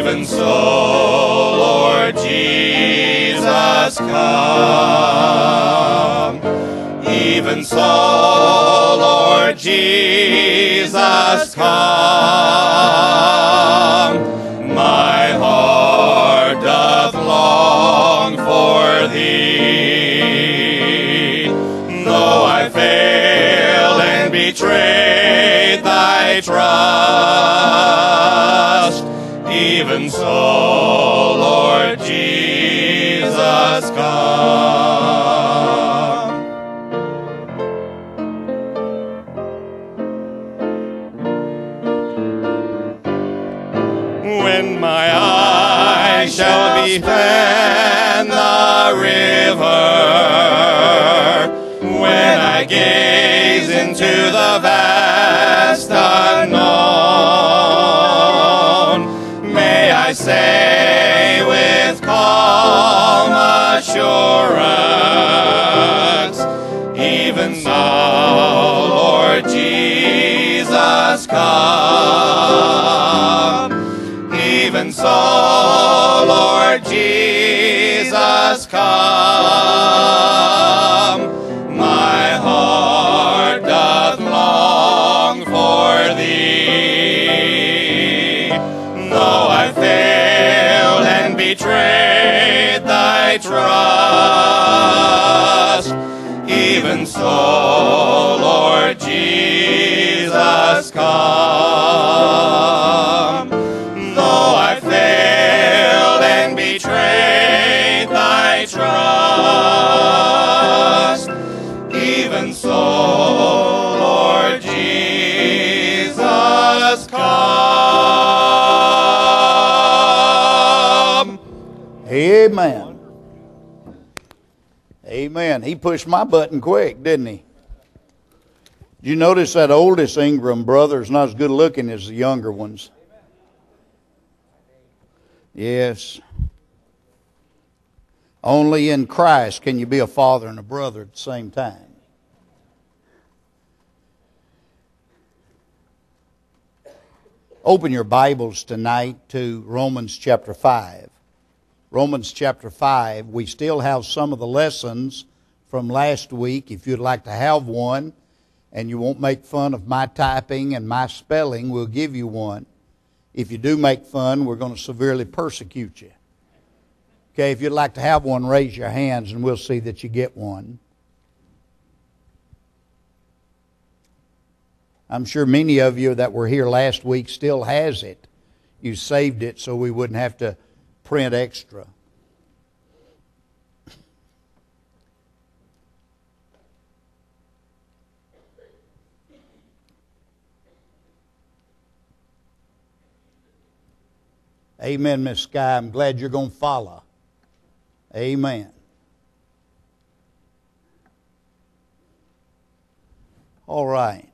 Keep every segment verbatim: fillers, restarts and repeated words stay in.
Even so, Lord Jesus, come. Even so, Lord Jesus, come. My heart doth long for thee. Though I fail and betray thy trust, even so, Lord Jesus, come. When my eyes shall be span the river, when I gaze into the vast unknown, may I say with calm assurance, even now, Lord Jesus, come. Even so, Lord Jesus, come. My heart doth long for thee. Though I fail and betray thy trust, even so, Lord Jesus, come. Though I failed and betrayed thy trust, even so, Lord Jesus, come. Amen. Amen. He pushed my button quick, didn't he? Did you notice that oldest Ingram brother is not as good looking as the younger ones? Yes. Only in Christ can you be a father and a brother at the same time. Open your Bibles tonight to Romans chapter five. Romans chapter five. We still have some of the lessons from last week. If you'd like to have one and you won't make fun of my typing and my spelling, we'll give you one. If you do make fun, we're going to severely persecute you. Okay, if you'd like to have one, raise your hands and we'll see that you get one. I'm sure many of you that were here last week still has it. You saved it so we wouldn't have to print extra. Amen, Miss Sky. I'm glad you're going to follow. Amen. All right.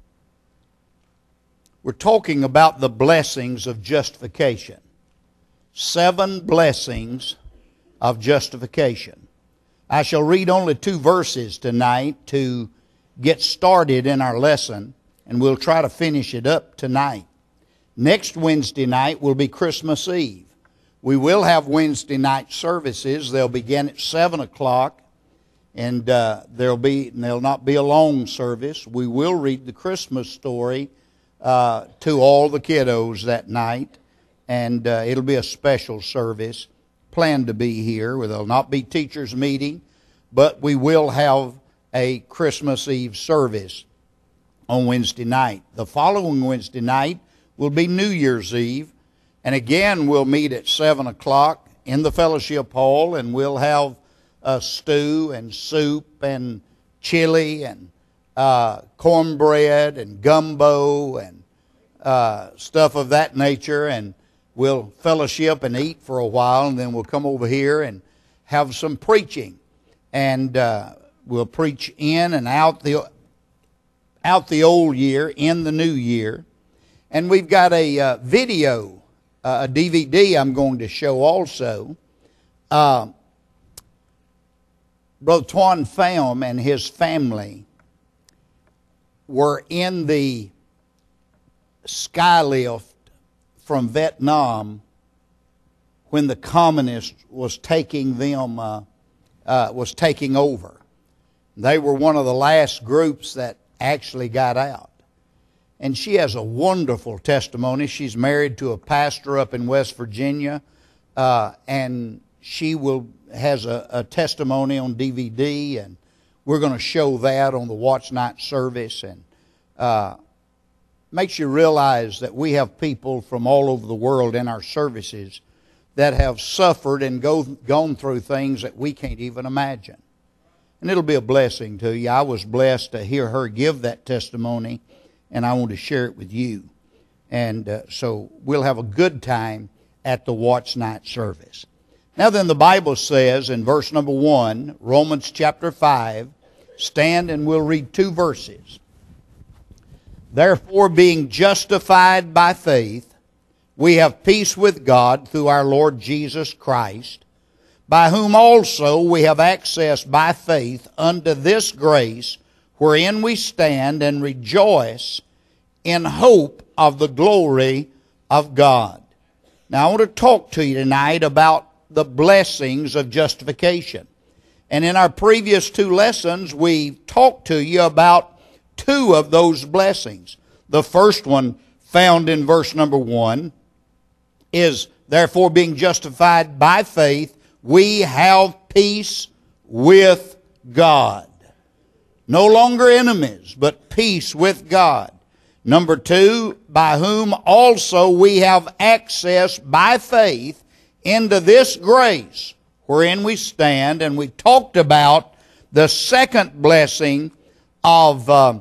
We're talking about the blessings of justification. Seven blessings of justification. I shall read only two verses tonight to get started in our lesson, and we'll try to finish it up tonight. Next Wednesday night will be Christmas Eve. We will have Wednesday night services. They'll begin at seven o'clock, and uh, there'll be there'll not be a long service. We will read the Christmas story uh, to all the kiddos that night, and uh, it'll be a special service. Planned to be here. There'll not be teachers' meeting, but we will have a Christmas Eve service on Wednesday night. The following Wednesday night will be New Year's Eve, and again we'll meet at seven o'clock in the fellowship hall, and we'll have a stew and soup and chili and uh, cornbread and gumbo and uh, stuff of that nature, and we'll fellowship and eat for a while, and then we'll come over here and have some preaching, and uh, we'll preach in and out the out the old year, in the new year. And we've got a uh, video, uh, a D V D I'm going to show also. Uh, Brother Twan Pham and his family were in the skylift from Vietnam when the communists was taking them, uh, uh, was taking over. They were one of the last groups that actually got out. And she has a wonderful testimony. She's married to a pastor up in West Virginia, uh, and she will has a, a testimony on D V D, and we're going to show that on the Watch Night service. And uh, makes you realize that we have people from all over the world in our services that have suffered and go, gone through things that we can't even imagine. And it'll be a blessing to you. I was blessed to hear her give that testimony, and I want to share it with you. And uh, so we'll have a good time at the Watch Night service. Now then, the Bible says in verse number one, Romans chapter five, stand and we'll read two verses. Therefore, being justified by faith, we have peace with God through our Lord Jesus Christ, by whom also we have access by faith unto this grace, wherein we stand and rejoice in hope of the glory of God. Now, I want to talk to you tonight about the blessings of justification. And in our previous two lessons, we talked to you about two of those blessings. The first one, found in verse number one, is, therefore, being justified by faith, we have peace with God. No longer enemies, but peace with God. Number two, by whom also we have access by faith into this grace wherein we stand. And we talked about the second blessing of, uh,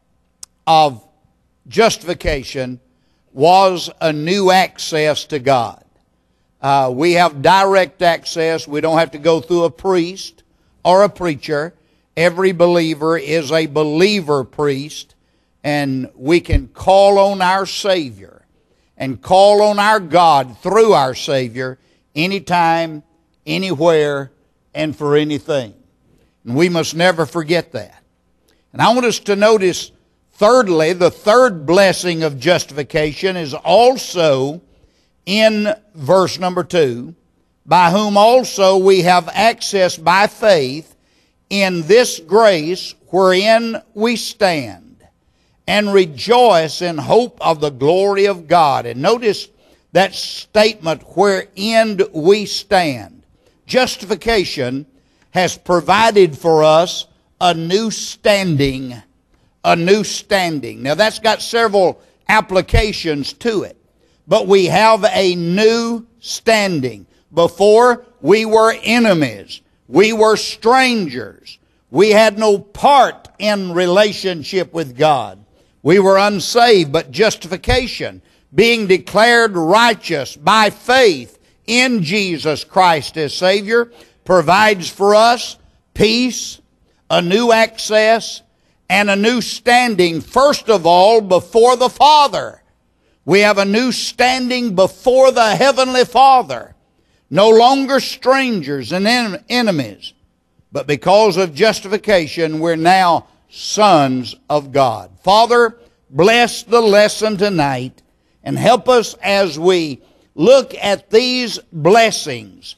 of justification was a new access to God. Uh, we have direct access. We don't have to go through a priest or a preacher. Every believer is a believer priest, and we can call on our Savior and call on our God through our Savior anytime, anywhere, and for anything. And we must never forget that. And I want us to notice, thirdly, the third blessing of justification is also in verse number two, by whom also we have access by faith in this grace wherein we stand, and rejoice in hope of the glory of God. And notice that statement, wherein we stand. Justification has provided for us a new standing, a new standing. Now that's got several applications to it, but we have a new standing. Before, we were enemies. We were strangers. We had no part in relationship with God. We were unsaved, but justification, being declared righteous by faith in Jesus Christ as Savior, provides for us peace, a new access, and a new standing, first of all, before the Father. We have a new standing before the Heavenly Father. No longer strangers and en- enemies, but because of justification, we're now sons of God. Father, bless the lesson tonight and help us as we look at these blessings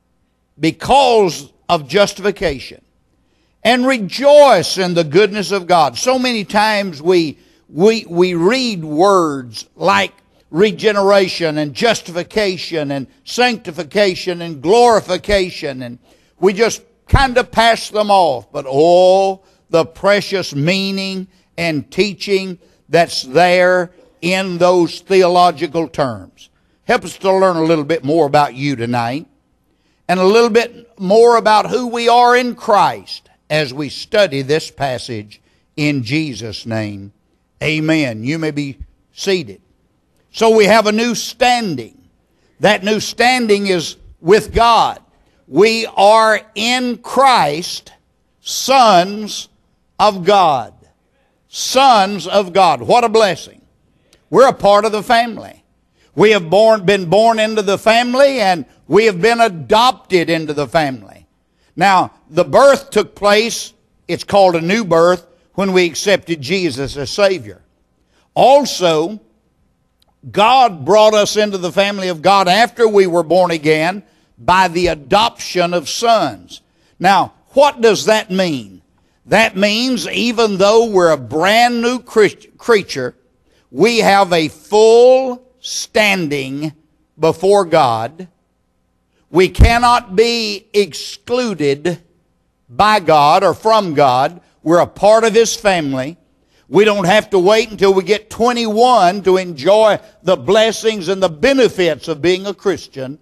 because of justification, and rejoice in the goodness of God. So many times we we we read words like regeneration and justification and sanctification and glorification, and we just kind of pass them off. But oh, the precious meaning and teaching that's there in those theological terms. Help us to learn a little bit more about you tonight, and a little bit more about who we are in Christ as we study this passage in Jesus' name. Amen. You may be seated. So we have a new standing. That new standing is with God. We are in Christ, sons of God. Sons of God. What a blessing. We're a part of the family. We have born, been born into the family, and we have been adopted into the family. Now, the birth took place, it's called a new birth, when we accepted Jesus as Savior. Also, God brought us into the family of God after we were born again by the adoption of sons. Now, what does that mean? That means even though we're a brand new creature, we have a full standing before God. We cannot be excluded by God or from God. We're a part of His family. We don't have to wait until we get twenty-one to enjoy the blessings and the benefits of being a Christian.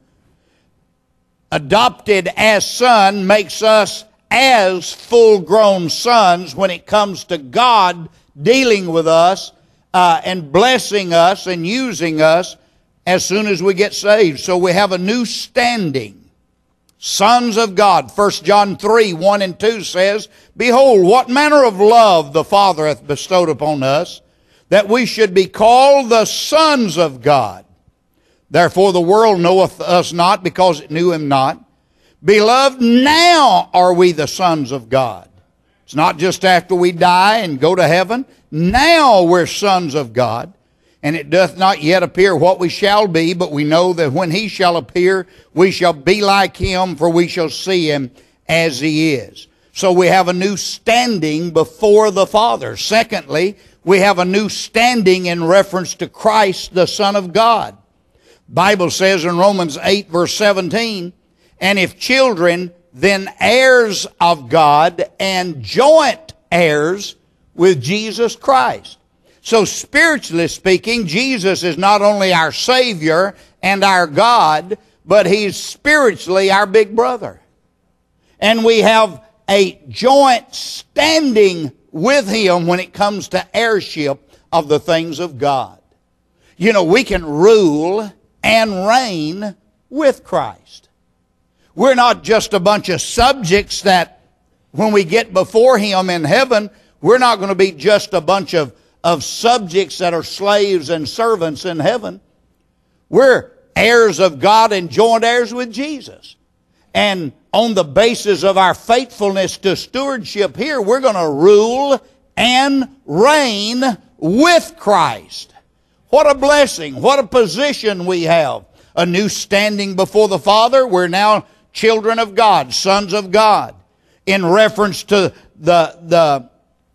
Adopted as son makes us as full-grown sons when it comes to God dealing with us uh, and blessing us and using us as soon as we get saved. So we have a new standing. Sons of God. First John three, one and two says, Behold, what manner of love the Father hath bestowed upon us, that we should be called the sons of God. Therefore the world knoweth us not, because it knew Him not. Beloved, now are we the sons of God. It's not just after we die and go to heaven. Now we're sons of God. And it doth not yet appear what we shall be, but we know that when He shall appear, we shall be like Him, for we shall see Him as He is. So we have a new standing before the Father. Secondly, we have a new standing in reference to Christ, the Son of God. The Bible says in Romans eight, verse seventeen, And if children, then heirs of God, and joint heirs with Jesus Christ. So spiritually speaking, Jesus is not only our Savior and our God, but He's spiritually our big brother. And we have a joint standing with Him when it comes to heirship of the things of God. You know, we can rule and reign with Christ. We're not just a bunch of subjects that when we get before Him in heaven, we're not going to be just a bunch of of subjects that are slaves and servants in heaven. We're heirs of God and joint heirs with Jesus. And on the basis of our faithfulness to stewardship here, we're going to rule and reign with Christ. What a blessing. What a position we have. A new standing before the Father. We're now children of God, sons of God. In reference to the, the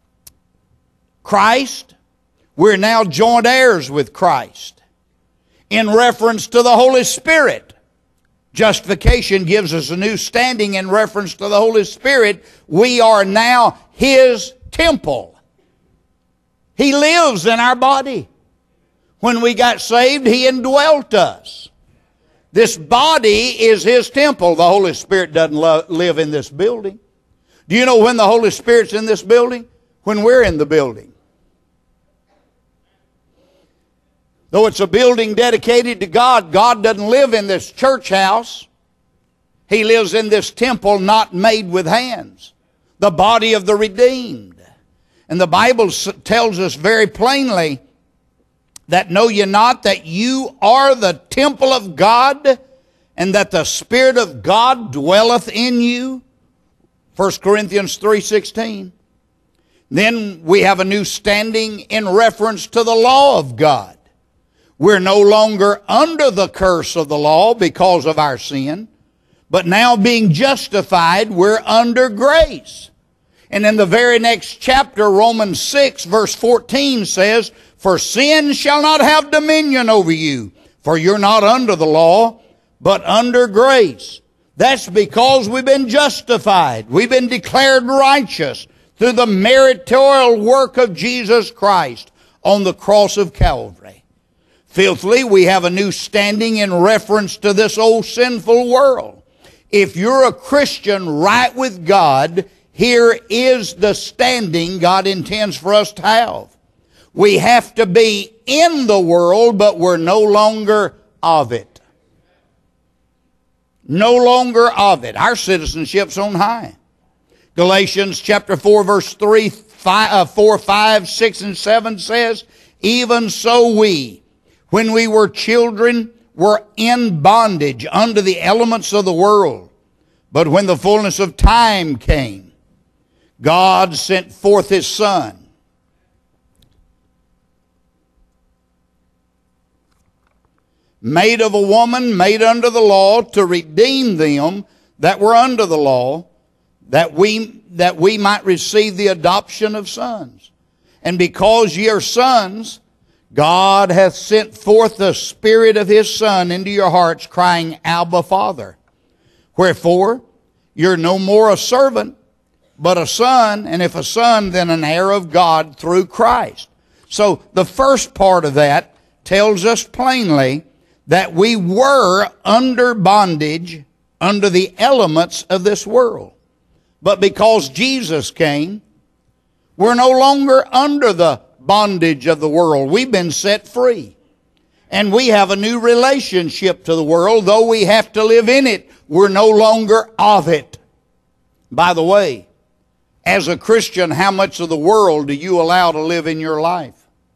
Christ, we're now joint heirs with Christ. In reference to the Holy Spirit, justification gives us a new standing in reference to the Holy Spirit. We are now His temple. He lives in our body. When we got saved, He indwelt us. This body is His temple. The Holy Spirit doesn't lo- live in this building. Do you know when the Holy Spirit's in this building? When we're in the building. Though it's a building dedicated to God, God doesn't live in this church house. He lives in this temple not made with hands. The body of the redeemed. And the Bible tells us very plainly that know ye not that you are the temple of God, and that the Spirit of God dwelleth in you? First Corinthians three sixteen. Then we have a new standing in reference to the law of God. We're no longer under the curse of the law because of our sin, but now being justified, we're under grace. And in the very next chapter, Romans six, verse fourteen says, For sin shall not have dominion over you, for you're not under the law, but under grace. That's because we've been justified. We've been declared righteous through the meritorial work of Jesus Christ on the cross of Calvary. Fifthly, we have a new standing in reference to this old sinful world. If you're a Christian right with God, here is the standing God intends for us to have. We have to be in the world, but we're no longer of it. No longer of it. Our citizenship's on high. Galatians chapter four, verse three, five, uh, four, five, six, and seven says, Even so we, when we were children, were in bondage under the elements of the world. But when the fullness of time came, God sent forth His Son, made of a woman, made under the law, to redeem them that were under the law, that we, that we might receive the adoption of sons. And because ye are sons, God hath sent forth the Spirit of His Son into your hearts, crying, Abba, Father. Wherefore, you're no more a servant, but a son, and if a son, then an heir of God through Christ. So the first part of that tells us plainly that we were under bondage, under the elements of this world. But because Jesus came, we're no longer under the bondage of the world. We've been set free. And we have a new relationship to the world. Though we have to live in it, we're no longer of it. By the way, as a Christian, how much of the world do you allow to live in your life?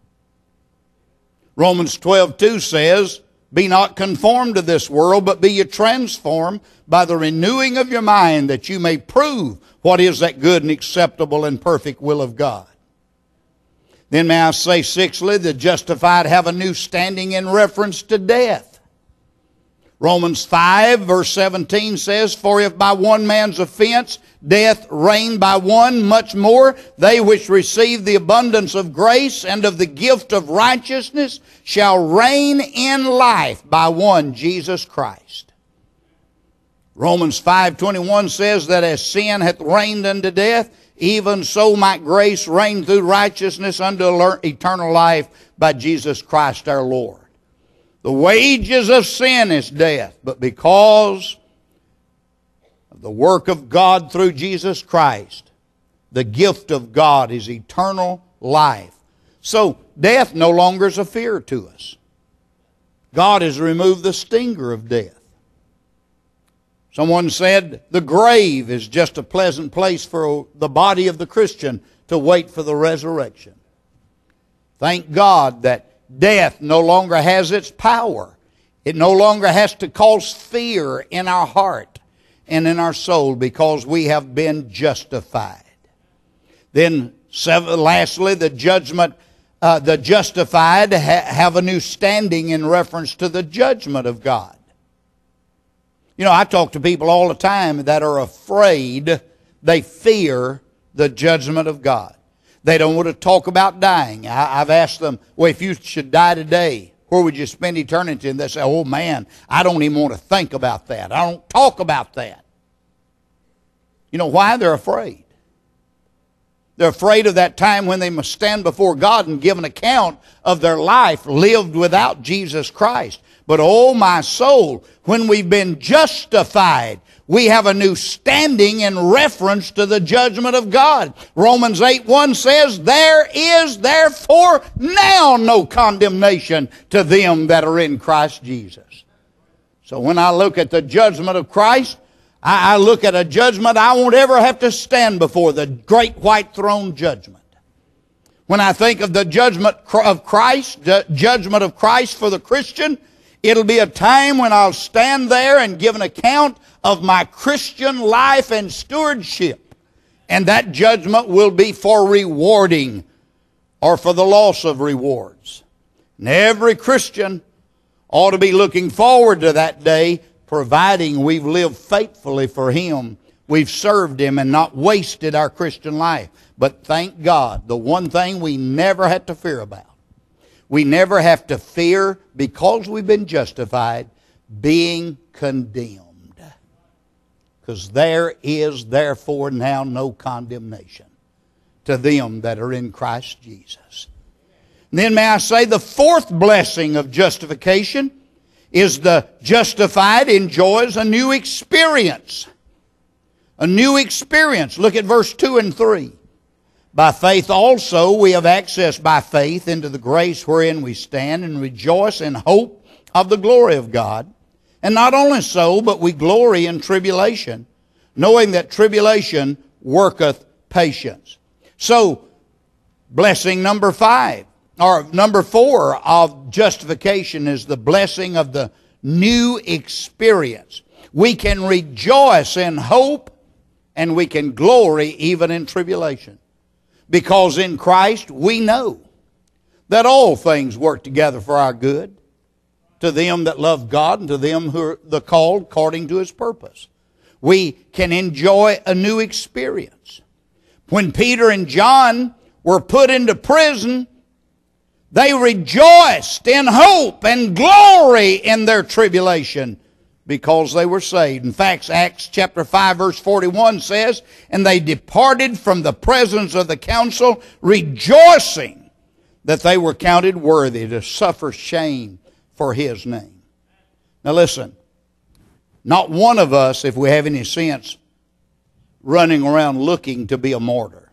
Romans twelve two says, be not conformed to this world, but be ye transformed by the renewing of your mind, that you may prove what is that good and acceptable and perfect will of God. Then may I say, sixthly, the justified have a new standing in reference to death. Romans five verse seventeen says, for if by one man's offense death reigned by one, much more they which receive the abundance of grace and of the gift of righteousness shall reign in life by one, Jesus Christ. Romans five twenty-one says that as sin hath reigned unto death, even so might grace reign through righteousness unto eternal life by Jesus Christ our Lord. The wages of sin is death, but because of the work of God through Jesus Christ, the gift of God is eternal life. So death no longer is a fear to us. God has removed the stinger of death. Someone said the grave is just a pleasant place for the body of the Christian to wait for the resurrection. Thank God that death no longer has its power. It no longer has to cause fear in our heart and in our soul, because we have been justified. Then, seven, lastly, the judgment, uh, the justified ha- have a new standing in reference to the judgment of God. You know, I talk to people all the time that are afraid, they fear the judgment of God. They don't want to talk about dying. I, I've asked them, well, if you should die today, where would you spend eternity? And they say, oh man, I don't even want to think about that. I don't talk about that. You know why? They're afraid. They're afraid of that time when they must stand before God and give an account of their life lived without Jesus Christ. But oh my soul, when we've been justified, we have a new standing in reference to the judgment of God. Romans eight one says, there is therefore now no condemnation to them that are in Christ Jesus. So when I look at the judgment of Christ, I, I look at a judgment I won't ever have to stand before, the great white throne judgment. When I think of the judgment of Christ, the judgment of Christ for the Christian, it'll be a time when I'll stand there and give an account of my Christian life and stewardship. And that judgment will be for rewarding or for the loss of rewards. And every Christian ought to be looking forward to that day, providing we've lived faithfully for Him. We've served Him and not wasted our Christian life. But thank God, the one thing we never had to fear about, we never have to fear, because we've been justified, being condemned. Because there is therefore now no condemnation to them that are in Christ Jesus. And then may I say the fourth blessing of justification is the justified enjoys a new experience. A new experience. Look at verse two and three. By faith also we have access by faith into the grace wherein we stand, and rejoice in hope of the glory of God. And not only so, but we glory in tribulation, knowing that tribulation worketh patience. So, blessing number five, or number four of justification, is the blessing of the new experience. We can rejoice in hope, and we can glory even in tribulation. Because in Christ we know that all things work together for our good, to them that love God and to them who are the called according to His purpose. We can enjoy a new experience. When Peter and John were put into prison, they rejoiced in hope and glory in their tribulation because they were saved. In fact, Acts chapter five verse forty-one says, "And they departed from the presence of the council, rejoicing that they were counted worthy to suffer shame for His name." Now listen, not one of us, if we have any sense, running around looking to be a martyr.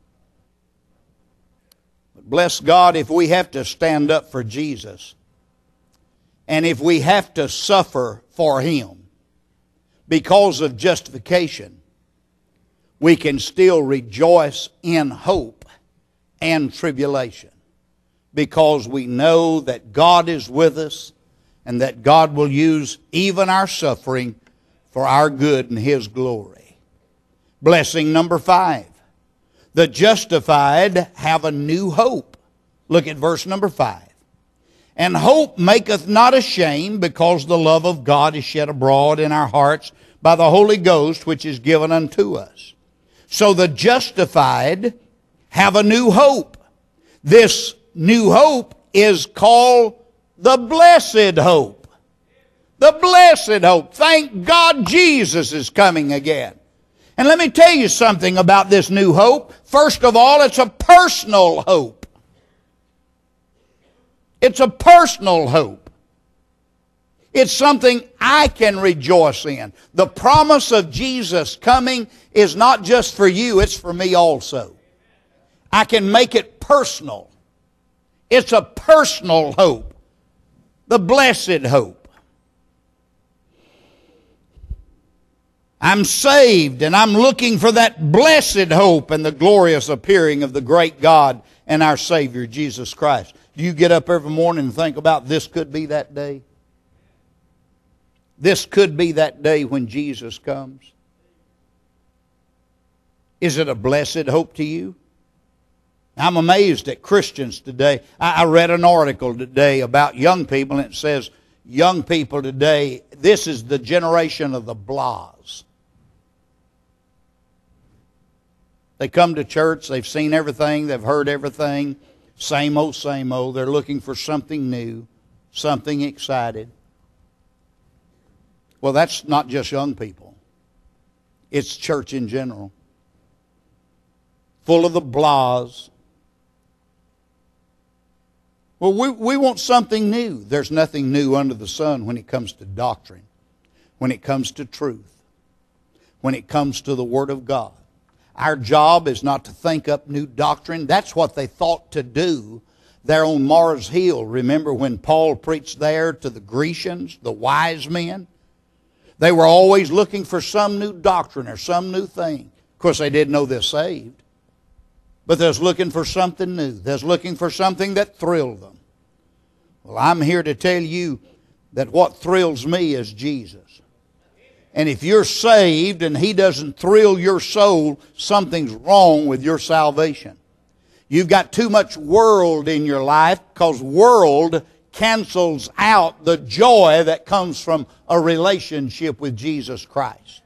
But bless God, if we have to stand up for Jesus, and if we have to suffer for Him because of justification, we can still rejoice in hope and tribulation because we know that God is with us and that God will use even our suffering for our good and His glory. Blessing number five. The justified have a new hope. Look at verse number five. "And hope maketh not ashamed, because the love of God is shed abroad in our hearts by the Holy Ghost, which is given unto us." So the justified have a new hope. This new hope is called the blessed hope. The blessed hope. Thank God Jesus is coming again. And let me tell you something about this new hope. First of all, it's a personal hope. It's a personal hope. It's something I can rejoice in. The promise of Jesus coming is not just for you, it's for me also. I can make it personal. It's a personal hope. The blessed hope. I'm saved and I'm looking for that blessed hope and the glorious appearing of the great God and our Savior Jesus Christ. Do you get up every morning and think about this could be that day? This could be that day when Jesus comes. Is it a blessed hope to you? I'm amazed at Christians today. I read an article today about young people, and it says, young people today, this is the generation of the blahs. They come to church, they've seen everything, they've heard everything, same old, same old. They're looking for something new, something excited. Well, that's not just young people. It's church in general. Full of the blahs. Well, we, we want something new. There's nothing new under the sun when it comes to doctrine, when it comes to truth, when it comes to the Word of God. Our job is not to think up new doctrine. That's what they thought to do there on Mars Hill. Remember when Paul preached there to the Grecians, the wise men? They were always looking for some new doctrine or some new thing. Of course, they didn't know they're saved. But they was looking for something new. They was looking for something that thrilled them. Well, I'm here to tell you that what thrills me is Jesus. And if you're saved and He doesn't thrill your soul, something's wrong with your salvation. You've got too much world in your life, because world cancels out the joy that comes from a relationship with Jesus Christ.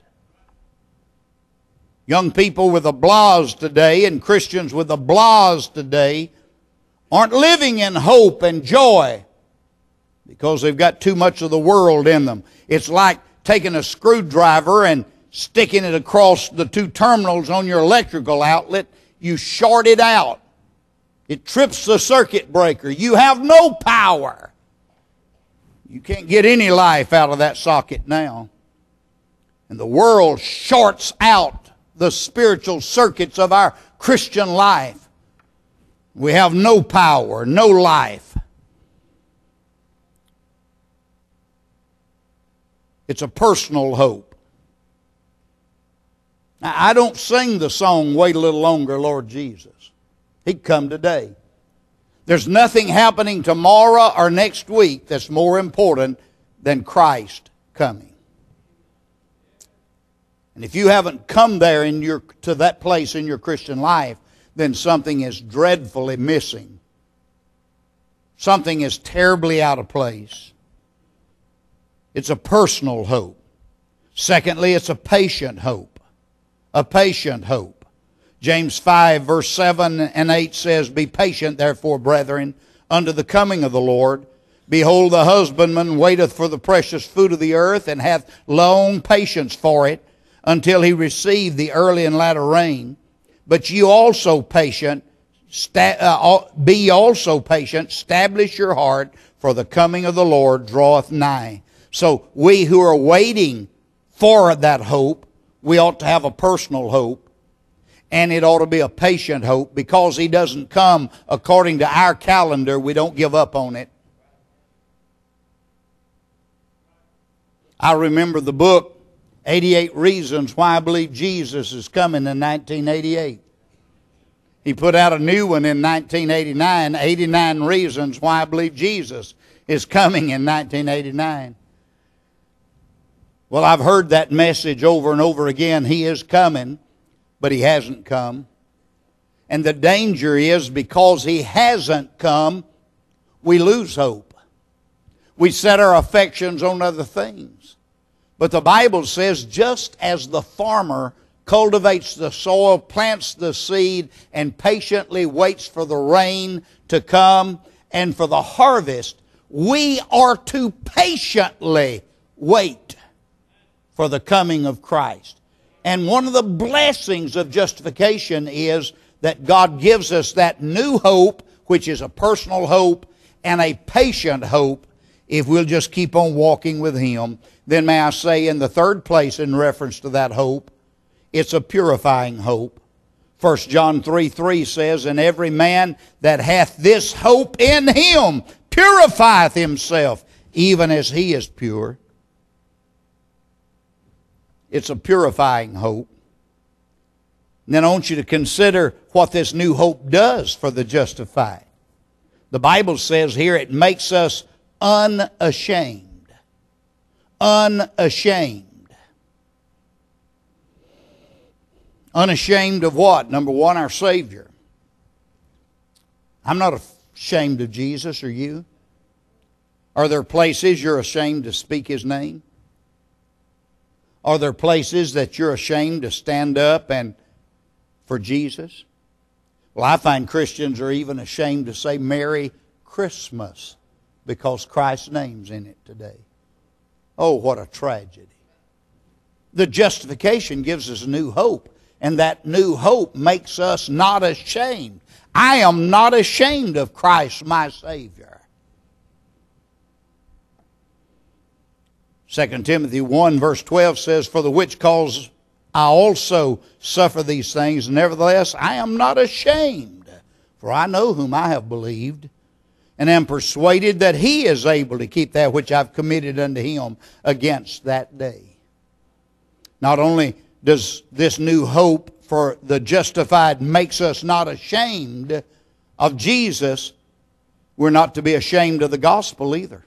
Young people with the blahs today and Christians with the blahs today aren't living in hope and joy because they've got too much of the world in them. It's like taking a screwdriver and sticking it across the two terminals on your electrical outlet. You short it out. It trips the circuit breaker. You have no power. You can't get any life out of that socket now. And the world shorts out the spiritual circuits of our Christian life. We have no power, no life. It's a personal hope. Now, I don't sing the song, "Wait a Little Longer, Lord Jesus." He'd come today. There's nothing happening tomorrow or next week that's more important than Christ coming. And if you haven't come there in your, to that place in your Christian life, then something is dreadfully missing. Something is terribly out of place. It's a personal hope. Secondly, it's a patient hope. A patient hope. James five, verse seven and eight says, Be patient, therefore, brethren, unto the coming of the Lord. Behold, the husbandman waiteth for the precious food of the earth, and hath long patience for it, until he receive the early and latter rain. But you also patient, sta- uh, be also patient, establish your heart, for the coming of the Lord draweth nigh. So we who are waiting for that hope, we ought to have a personal hope. And it ought to be a patient hope, because he doesn't come according to our calendar. We don't give up on it. I remember the book, eighty-eight Reasons Why I Believe Jesus is Coming, in nineteen eighty-eight. He put out a new one in nineteen eighty-nine, eighty-nine Reasons Why I Believe Jesus is Coming, in nineteen eighty-nine. Well, I've heard that message over and over again. He is coming, but he hasn't come. And the danger is, because he hasn't come, we lose hope. We set our affections on other things. But the Bible says, just as the farmer cultivates the soil, plants the seed, and patiently waits for the rain to come and for the harvest, we are to patiently wait for the coming of Christ. And one of the blessings of justification is that God gives us that new hope, which is a personal hope and a patient hope, if we'll just keep on walking with Him. Then may I say, in the third place in reference to that hope, it's a purifying hope. First John three three says, And every man that hath this hope in Him purifieth himself, even as He is pure. It's a purifying hope. And then I want you to consider what this new hope does for the justified. The Bible says here it makes us unashamed. Unashamed. Unashamed of what? Number one, our Savior. I'm not ashamed of Jesus, are you? Are there places you're ashamed to speak His name? Are there places that you're ashamed to stand up and for Jesus? Well, I find Christians are even ashamed to say Merry Christmas because Christ's name's in it today. Oh, what a tragedy. The justification gives us new hope, and that new hope makes us not ashamed. I am not ashamed of Christ my Savior. Second Timothy one verse twelve says, For the which cause I also suffer these things, nevertheless I am not ashamed, for I know whom I have believed, and am persuaded that He is able to keep that which I've committed unto Him against that day. Not only does this new hope for the justified makes us not ashamed of Jesus, we're not to be ashamed of the gospel either.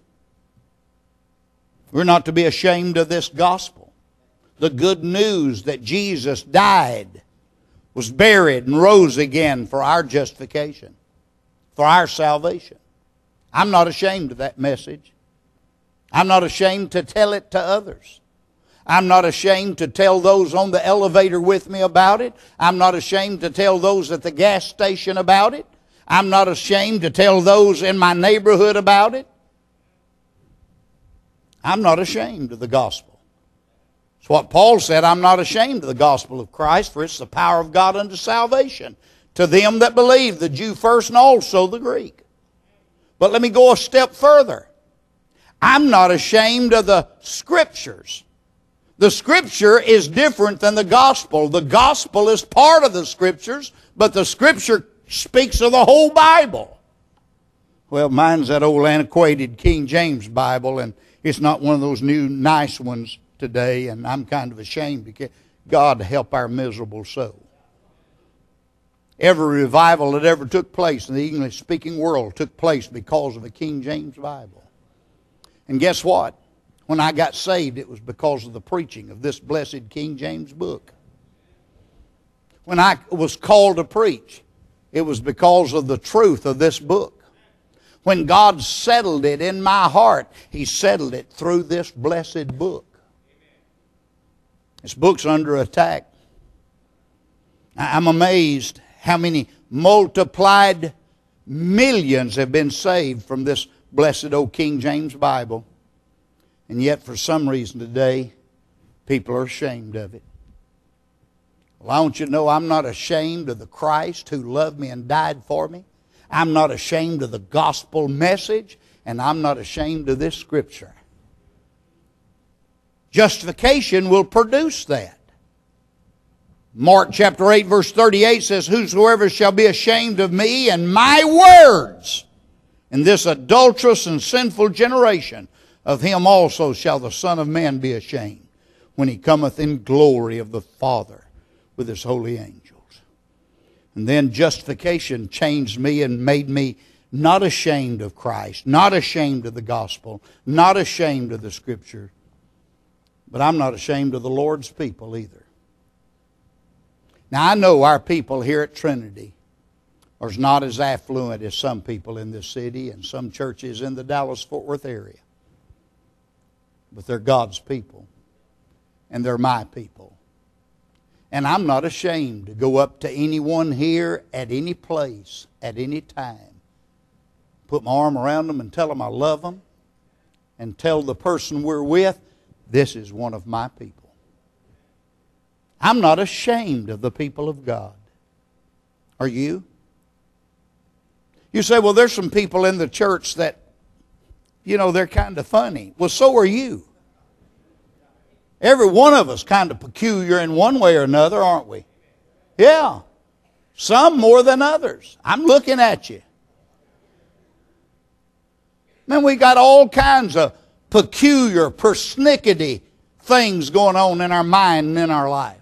We're not to be ashamed of this gospel. The good news that Jesus died, was buried, and rose again for our justification, for our salvation. I'm not ashamed of that message. I'm not ashamed to tell it to others. I'm not ashamed to tell those on the elevator with me about it. I'm not ashamed to tell those at the gas station about it. I'm not ashamed to tell those in my neighborhood about it. I'm not ashamed of the gospel. It's what Paul said, I'm not ashamed of the gospel of Christ, for it's the power of God unto salvation to them that believe, the Jew first and also the Greek. But let me go a step further. I'm not ashamed of the Scriptures. The Scripture is different than the gospel. The gospel is part of the Scriptures, but the Scripture speaks of the whole Bible. Well, mine's that old antiquated King James Bible, and it's not one of those new nice ones today, and I'm kind of ashamed because God help our miserable soul. Every revival that ever took place in the English-speaking world took place because of a King James Bible. And guess what? When I got saved, it was because of the preaching of this blessed King James book. When I was called to preach, it was because of the truth of this book. When God settled it in my heart, He settled it through this blessed book. This book's under attack. I'm amazed how many multiplied millions have been saved from this blessed old King James Bible. And yet for some reason today, people are ashamed of it. Well, I want you to know I'm not ashamed of the Christ who loved me and died for me. I'm not ashamed of the gospel message, and I'm not ashamed of this Scripture. Justification will produce that. Mark chapter eight verse thirty-eight says, "Whosoever shall be ashamed of me and my words in this adulterous and sinful generation, of him also shall the Son of Man be ashamed, when He cometh in glory of the Father with His holy angels." And then justification changed me and made me not ashamed of Christ, not ashamed of the gospel, not ashamed of the Scripture. But I'm not ashamed of the Lord's people either. Now I know our people here at Trinity are not as affluent as some people in this city and some churches in the Dallas-Fort Worth area. But they're God's people. And they're my people. And I'm not ashamed to go up to anyone here at any place, at any time. Put my arm around them and tell them I love them. And tell the person we're with, this is one of my people. I'm not ashamed of the people of God. Are you? You say, well, there's some people in the church that, you know, they're kind of funny. Well, so are you. Every one of us kind of peculiar in one way or another, aren't we? Yeah. Some more than others. I'm looking at you. Man, we got all kinds of peculiar, persnickety things going on in our mind and in our life.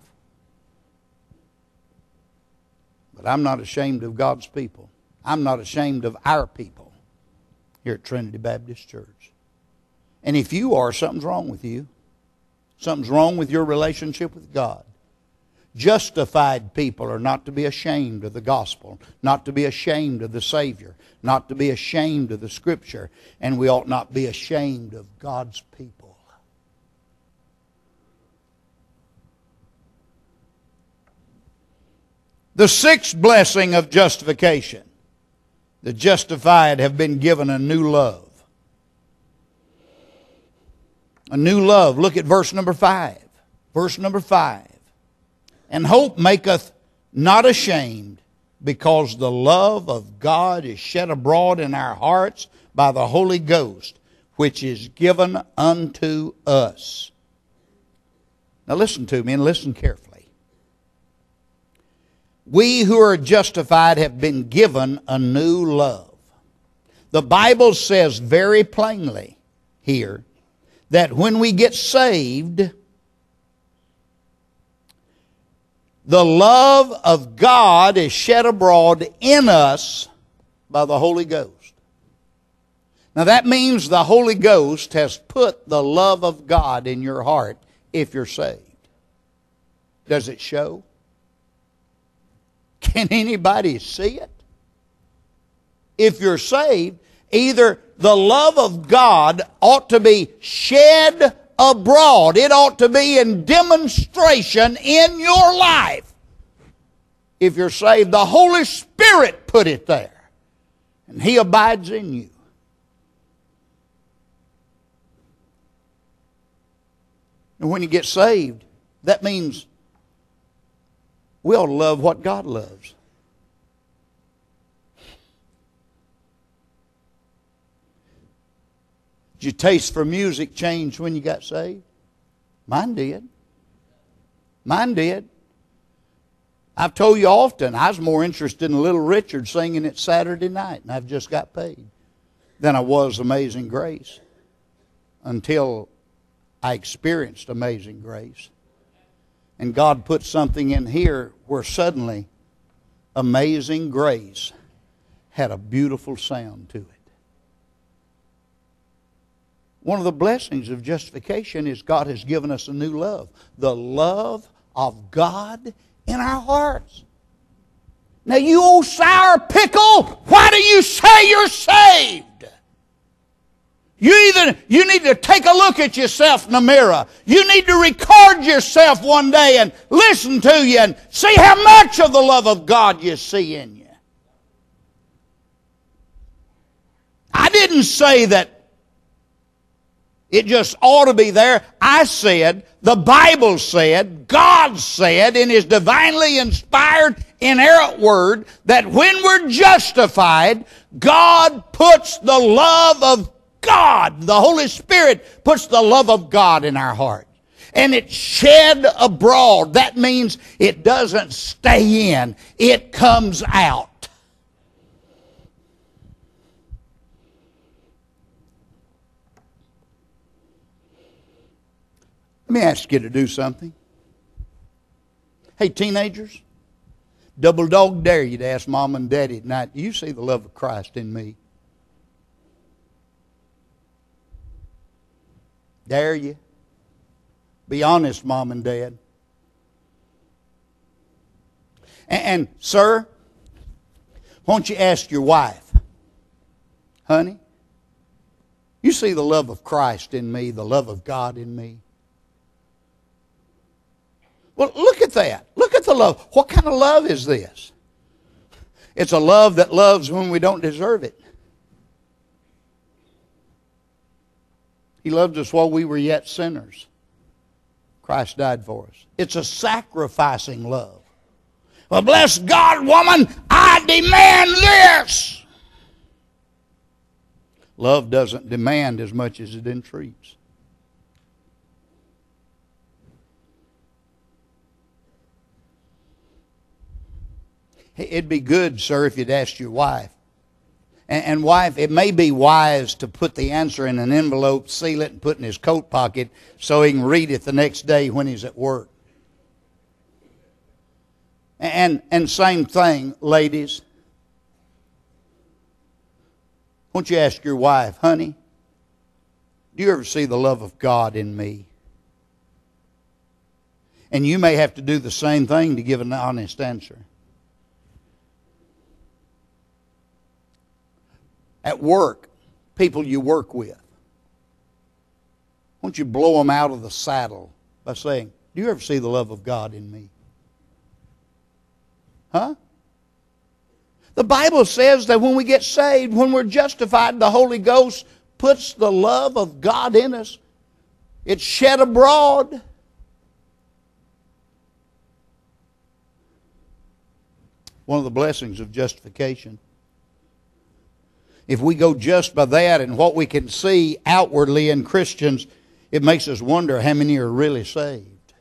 But I'm not ashamed of God's people. I'm not ashamed of our people here at Trinity Baptist Church. And if you are, something's wrong with you. Something's wrong with your relationship with God. Justified people are not to be ashamed of the gospel, not to be ashamed of the Savior, not to be ashamed of the Scripture, and we ought not be ashamed of God's people. The sixth blessing of justification. The justified have been given a new love. A new love. Look at verse number five. Verse number five. "And hope maketh not ashamed, because the love of God is shed abroad in our hearts by the Holy Ghost, which is given unto us." Now listen to me and listen carefully. We who are justified have been given a new love. The Bible says very plainly here that when we get saved, the love of God is shed abroad in us by the Holy Ghost. Now that means the Holy Ghost has put the love of God in your heart if you're saved. Does it show? Can anybody see it? If you're saved, either the love of God ought to be shed abroad. It ought to be in demonstration in your life. If you're saved, the Holy Spirit put it there. And He abides in you. And when you get saved, that means we ought to love what God loves. Did your taste for music change when you got saved? Mine did. Mine did. I've told you often, I was more interested in Little Richard singing it Saturday night, and I've just got paid, than I was Amazing Grace, until I experienced Amazing Grace. And God put something in here where suddenly Amazing Grace had a beautiful sound to it. One of the blessings of justification is God has given us a new love. The love of God in our hearts. Now, you old sour pickle, why do you say you're saved? You either you need to take a look at yourself in the mirror. You need to record yourself one day and listen to you and see how much of the love of God you see in you. I didn't say that it just ought to be there. I said, the Bible said, God said in His divinely inspired, inerrant Word that when we're justified, God puts the love of God, the Holy Spirit puts the love of God in our heart. And it's shed abroad. That means it doesn't stay in. It comes out. Let me ask you to do something. Hey, teenagers, double dog dare you to ask Mom and Daddy tonight, do you see the love of Christ in me? Dare you? Be honest, Mom and Dad. And, and sir, won't you ask your wife, honey, you see the love of Christ in me, the love of God in me? Well, look at that. Look at the love. What kind of love is this? It's a love that loves when we don't deserve it. He loved us while we were yet sinners. Christ died for us. It's a sacrificing love. Well, bless God, woman, I demand this. Love doesn't demand as much as it entreats. It'd be good, sir, if you'd ask your wife. And, and wife, it may be wise to put the answer in an envelope, seal it, and put it in his coat pocket so he can read it the next day when he's at work. And, and same thing, ladies. Won't you ask your wife, honey, do you ever see the love of God in me? And you may have to do the same thing to give an honest answer. At work, people you work with, won't you blow them out of the saddle by saying, do you ever see the love of God in me? Huh? The Bible says that when we get saved, when we're justified, the Holy Ghost puts the love of God in us. It's shed abroad. One of the blessings of justification. If we go just by that and what we can see outwardly in Christians, it makes us wonder how many are really saved.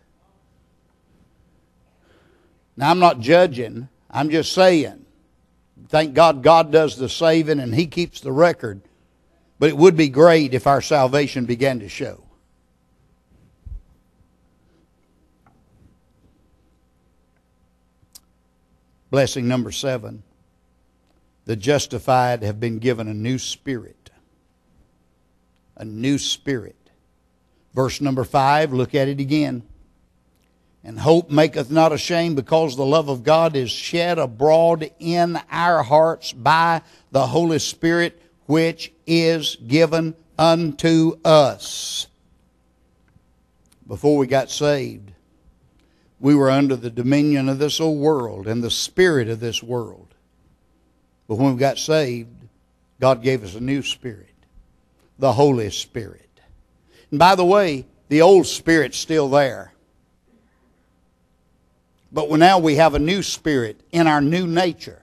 Now, I'm not judging. I'm just saying. Thank God God does the saving and He keeps the record. But it would be great if our salvation began to show. Blessing number seven. The justified have been given a new spirit. A new spirit. Verse number five, look at it again. And hope maketh not ashamed, because the love of God is shed abroad in our hearts by the Holy Spirit, which is given unto us. Before we got saved, we were under the dominion of this old world and the spirit of this world. But when we got saved, God gave us a new spirit, the Holy Spirit. And by the way, the old spirit's still there. But now we have a new spirit in our new nature.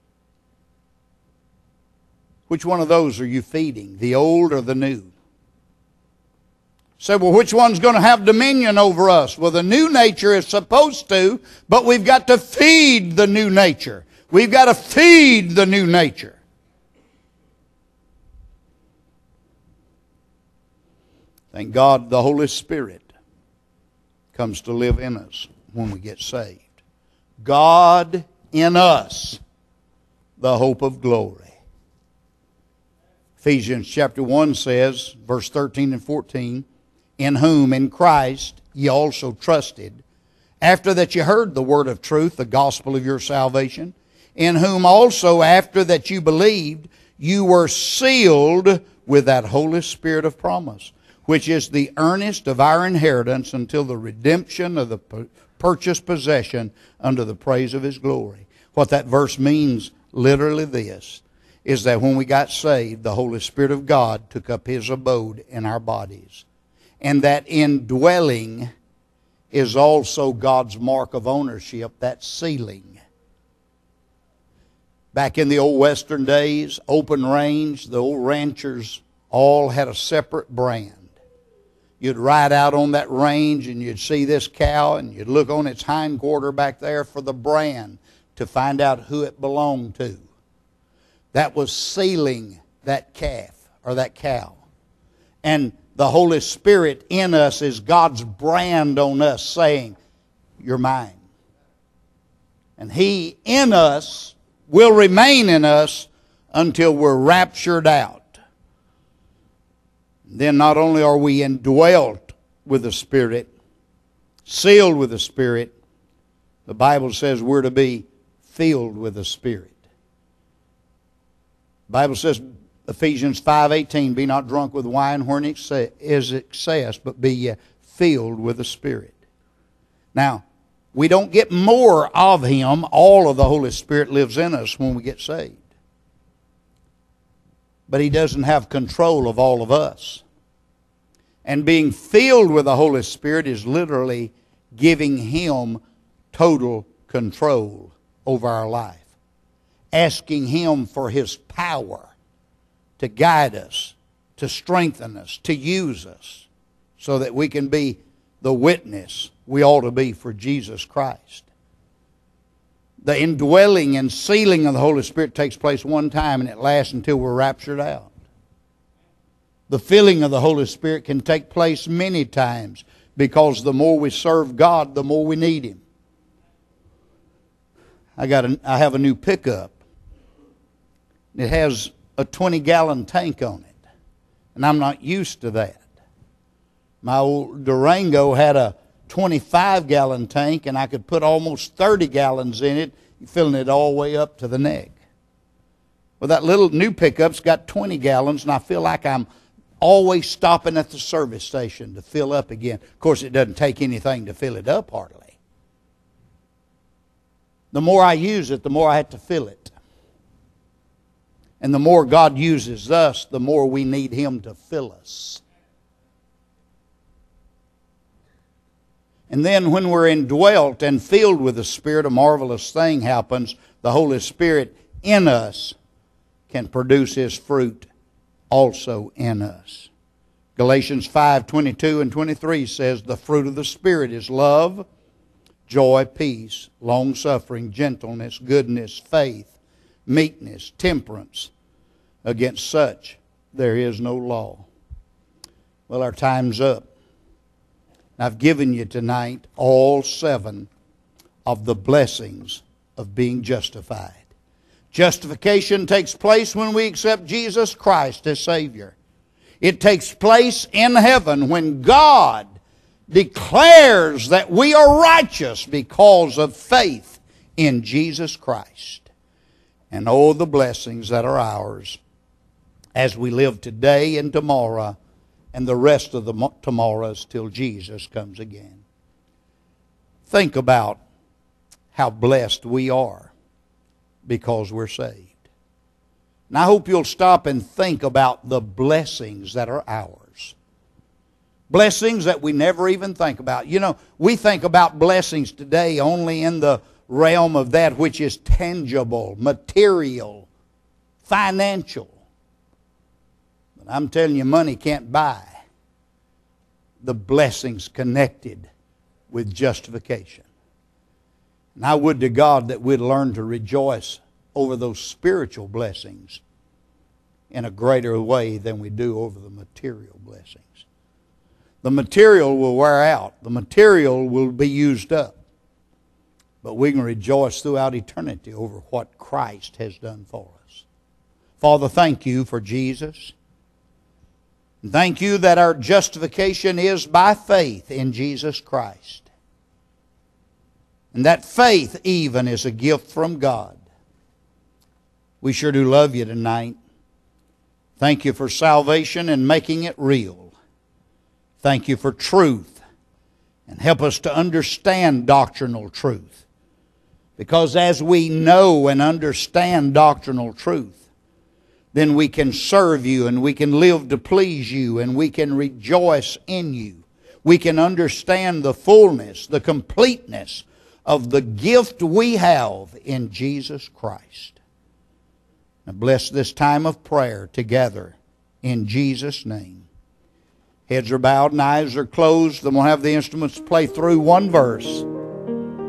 Which one of those are you feeding, the old or the new? Say, well, which one's going to have dominion over us? Well, the new nature is supposed to, but we've got to feed the new nature. We've got to feed the new nature. Thank God the Holy Spirit comes to live in us when we get saved. God in us, the hope of glory. Ephesians chapter one says, verse thirteen and fourteen, in whom, in Christ, ye also trusted, after that ye heard the word of truth, the gospel of your salvation, in whom also after that you believed, you were sealed with that Holy Spirit of promise, which is the earnest of our inheritance until the redemption of the purchased possession unto the praise of His glory. What that verse means, literally this, is that when we got saved, the Holy Spirit of God took up His abode in our bodies. And that indwelling is also God's mark of ownership, that sealing. Back in the old western days, open range, the old ranchers all had a separate brand. You'd ride out on that range and you'd see this cow and you'd look on its hind quarter back there for the brand to find out who it belonged to. That was sealing that calf or that cow. And the Holy Spirit in us is God's brand on us saying, you're mine. And He in us will remain in us until we're raptured out. Then not only are we indwelt with the Spirit, sealed with the Spirit, the Bible says we're to be filled with the Spirit. The Bible says, Ephesians five eighteen, be not drunk with wine wherein is excess, but be ye filled with the Spirit. Now, we don't get more of Him. All of the Holy Spirit lives in us when we get saved. But He doesn't have control of all of us. And being filled with the Holy Spirit is literally giving Him total control over our life. Asking Him for His power to guide us, to strengthen us, to use us, so that we can be the witness we ought to be for Jesus Christ. The indwelling and sealing of the Holy Spirit takes place one time, and it lasts until we're raptured out. The filling of the Holy Spirit can take place many times, because the more we serve God, the more we need Him. I got a, I have a new pickup. It has a twenty gallon tank on it. And I'm not used to that. My old Durango had a twenty-five gallon tank, and I could put almost thirty gallons in it, filling it all the way up to the neck. Well, that little new pickup's got twenty gallons, and I feel like I'm always stopping at the service station to fill up again. Of course, it doesn't take anything to fill it up hardly. The more I use it, the more I have to fill it. And the more God uses us, the more we need Him to fill us. And then when we're indwelt and filled with the Spirit, a marvelous thing happens. The Holy Spirit in us can produce His fruit also in us. Galatians five twenty-two and twenty-three says, the fruit of the Spirit is love, joy, peace, long-suffering, gentleness, goodness, faith, meekness, temperance. Against such there is no law. Well, our time's up. I've given you tonight all seven of the blessings of being justified. Justification takes place when we accept Jesus Christ as Savior. It takes place in heaven when God declares that we are righteous because of faith in Jesus Christ. And oh, the blessings that are ours as we live today and tomorrow and the rest of the tomorrows till Jesus comes again. Think about how blessed we are because we're saved. And I hope you'll stop and think about the blessings that are ours. Blessings that we never even think about. You know, we think about blessings today only in the realm of that which is tangible, material, financial. But I'm telling you, money can't buy the blessings connected with justification. And I would to God that we'd learn to rejoice over those spiritual blessings in a greater way than we do over the material blessings. The material will wear out. The material will be used up. But we can rejoice throughout eternity over what Christ has done for us. Father, thank you for Jesus. And thank you that our justification is by faith in Jesus Christ. And that faith even is a gift from God. We sure do love you tonight. Thank you for salvation and making it real. Thank you for truth. And help us to understand doctrinal truth. Because as we know and understand doctrinal truth, then we can serve you and we can live to please you and we can rejoice in you. We can understand the fullness, the completeness of the gift we have in Jesus Christ. Now bless this time of prayer together in Jesus' name. Heads are bowed and eyes are closed. Then we'll have the instruments play through one verse.